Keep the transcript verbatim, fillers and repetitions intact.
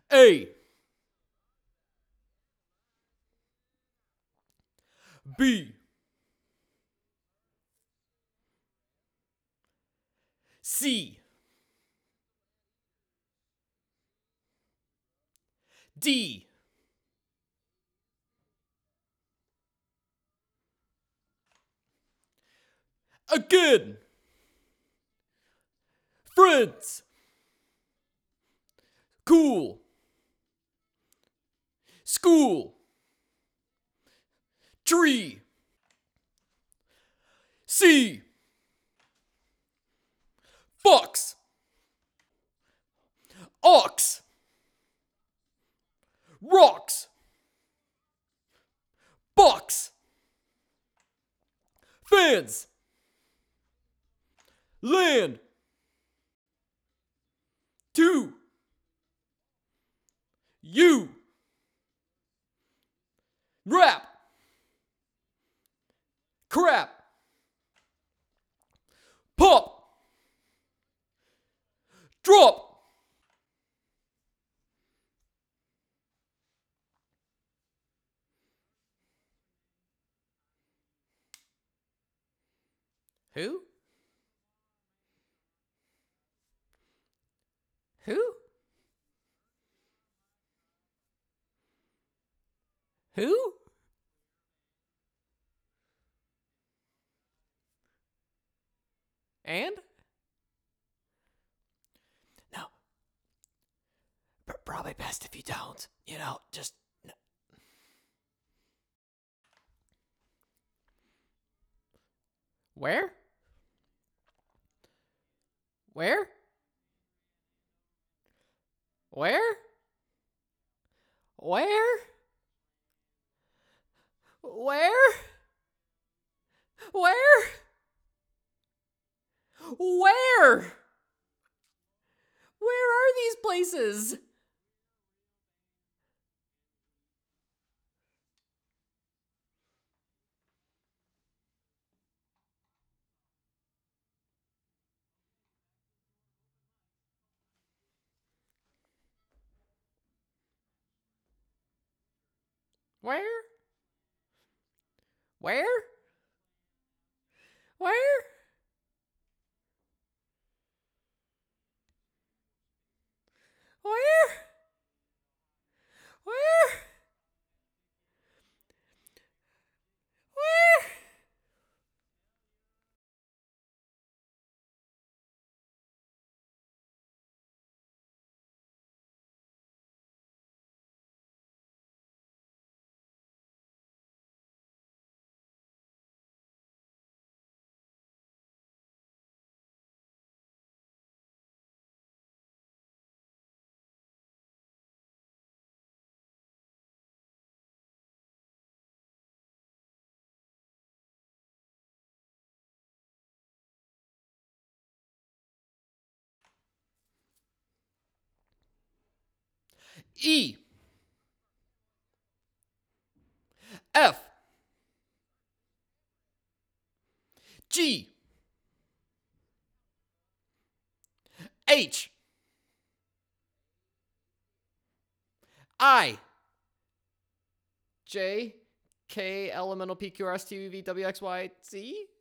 A. B. C. D. Again. Friends. Cool. School. Tree. C. Fox. Ox. Rocks. Box. Fans. Land. Two. You. Rap. Crap. Pop. Drop. Who? Who? Who? And? No. P- probably best if you don't. You know, just. No. Where? Where? Where? Where? Where? Where? Where? Where are these places? Where? Where? Where? Where? Where? Where? E. F. G. H. I. J. K. L. M. N. O. P. Q. R. S. T. U. V. W. X. Y. Z.